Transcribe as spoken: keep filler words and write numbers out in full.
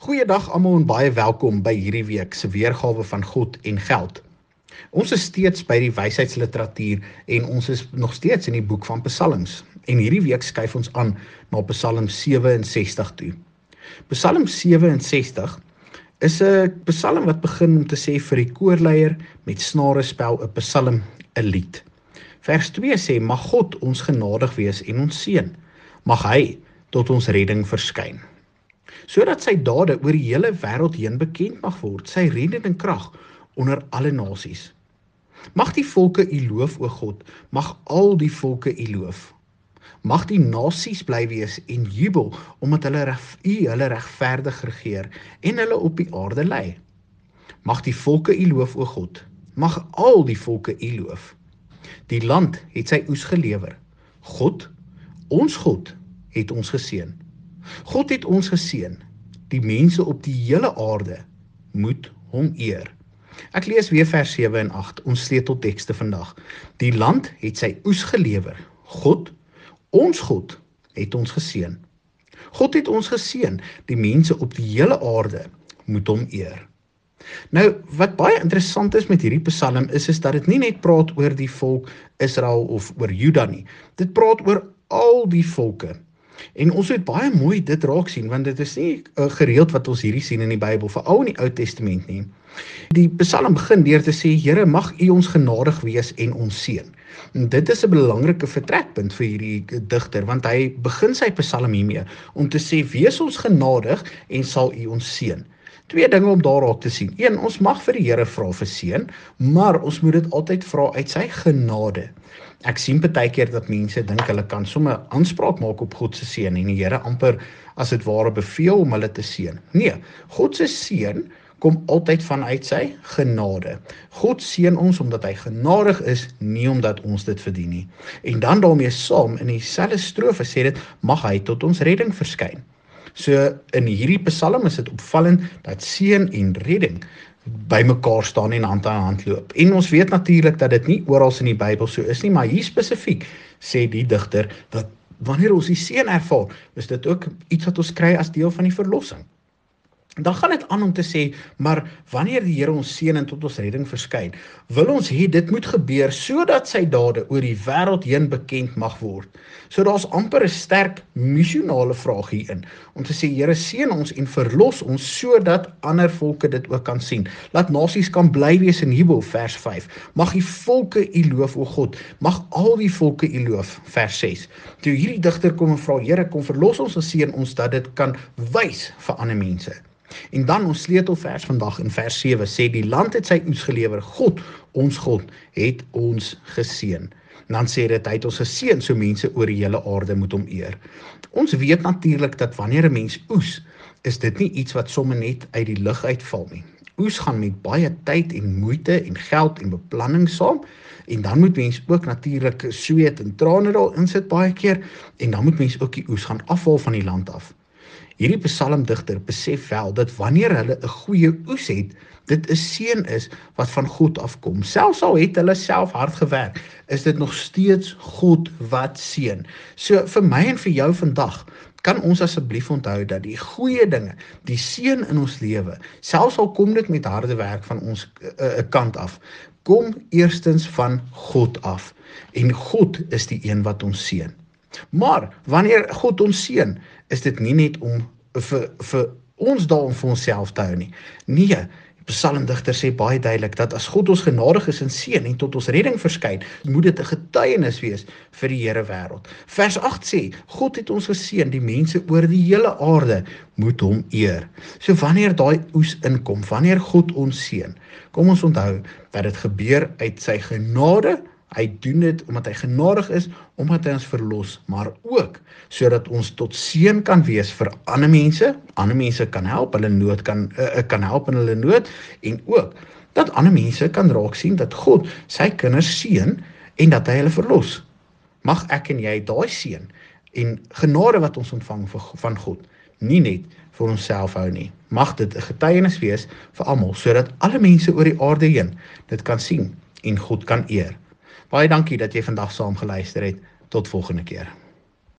Goeiedag almal en baie welkom by hierdie week se weergawe van God en Geld. Ons is steeds by die wysheidsliteratuur en ons is nog steeds in die boek van Psalms. En hierdie week skuif ons aan na Psalm sewe en sestig toe. Psalm sewe en sestig is 'n psalm wat begin om te sê vir die koorleier met snarespel 'n psalm, 'n lied. Vers twee sê, mag God ons genadig wees en ons seën. Mag hy tot ons redding verskyn. Sodat sy dade oor die hele wêreld heen bekend mag word, sy reddende krag onder alle nasies. Mag die volke u loof, o God, mag al die volke u loof. Mag die nasies bly wees en jubel, omdat hulle reg, u hulle regverdig regeer en hulle op die aarde lei. Mag die volke u loof, o God, mag al die volke u loof. Die land het sy oes gelewer. God, ons God, het ons geseën. God het ons geseën. Die mense op die hele aarde moet hom eer. Ek lees weer vers sewe en agt, ons sleuteltekste vandag. Die land het sy oes gelewer. God, ons God, het ons geseën. God het ons geseën. Die mense op die hele aarde moet hom eer. Nou, wat baie interessant is met hierdie psalm is, is dat dit nie net praat oor die volk Israel of oor Juda nie. Dit praat oor al die volke. En ons moet baie mooi dit raak sien, want dit is nie uh, gereeld wat ons hierdie sien in die Bybel, veral in die Ou Testament nie. Die psalm begin deur te sê, Here, mag u ons genadig wees en ons seën. En dit is 'n belangrike vertrekpunt vir hierdie digter, want hy begin sy psalm hiermee om te sê, wees ons genadig en sal u ons seën. Twee dinge om daar raak te sien. Een, ons mag vir die Here vra vir seën, maar ons moet dit altyd vra uit sy genade. Ek sien baie keer dat mense dink hulle kan sommer aanspraak maak op God se seën en die Here amper as dit ware beveel om hulle te seën. Nee, God se seën kom altyd vanuit sy genade. God seën ons omdat hy genadig is, nie omdat ons dit verdien nie. En dan daarmee saam in dieselfde strofe sê dit, mag hy tot ons redding verskyn. So in hierdie psalm is dit opvallend dat seën en redding by mekaar staan en hand aan hand loop. En ons weet natuurlik dat dit nie oral in die Bybel so is nie, maar hier spesifiek sê die digter dat wanneer ons die seën ervaar, is dit ook iets wat ons kry as deel van die verlossing. Dan gaan dit aan om te sê, maar wanneer die Here ons seën en tot ons redding verskyn, wil ons hê dit moet gebeur sodat sy dade oor die wêreld heen bekend mag word. So daar's amper 'n sterk missionale vraag hierin, om te sê, Here, seën ons en verlos ons sodat ander volke dit ook kan sien. Laat nasies kan bly wees in jubel, vers vyf. Mag die volke u loof, o God, mag al die volke u loof, vers ses. Toe hierdie digter kom en vra, Here, kom verlos ons en seën ons dat dit kan wys vir ander mense. En dan ons sleutelvers vandag in vers sewe sê, die land het sy oes gelewer, God, ons God, het ons geseën. En dan sê dit, hy het ons geseën, so mense oor die hele aarde moet hom eer. Ons weet natuurlik dat wanneer 'n mens oes, is dit nie iets wat sommer net uit die lug uitval nie. Oes gaan met baie tyd en moeite en geld en beplanning saam, en dan moet mens ook natuurlik sweet en trane daar insit baie keer, en dan moet mens ook die oes gaan afhaal van die land af. Hierdie psalmdigter besef wel dat wanneer hulle 'n goeie oes het, dit 'n seën is wat van God afkom. Selfs al het hulle self hard gewerk, is dit nog steeds God wat seën. So vir my en vir jou vandag, kan ons asseblief onthou dat die goeie dinge, die seën in ons lewe, selfs al kom dit met harde werk van ons uh, uh, kant af, kom eerstens van God af. En God is die een wat ons seën. Maar wanneer God ons seën, is dit nie net om vir, vir ons daar om vir onsself te hou nie. Nee, die psalmdigter sê baie duidelik dat as God ons genadig is en seën en tot ons redding verskyn, moet dit 'n getuienis wees vir die hele wêreld. Vers agt sê, God het ons geseën, die mense oor die hele aarde moet hom eer. So wanneer daai oes inkom, wanneer God ons seën, kom ons onthou dat dit gebeur uit sy genade. Hy doen dit omdat hy genadig is, omdat hy ons verlos, maar ook sodat ons tot seën kan wees vir ander mense, ander mense kan help, hulle nood kan, uh, kan help in hulle nood, en ook dat ander mense kan raak sien dat God sy kinders seën en dat hy hulle verlos. Mag ek en jy daai seën en genade wat ons ontvang van God, nie net vir onsself hou nie. Mag dit 'n getuienis wees vir almal, sodat alle mense oor die aarde heen dit kan sien en God kan eer. Baie dankie dat jy vandag saam geluister het. Tot volgende keer.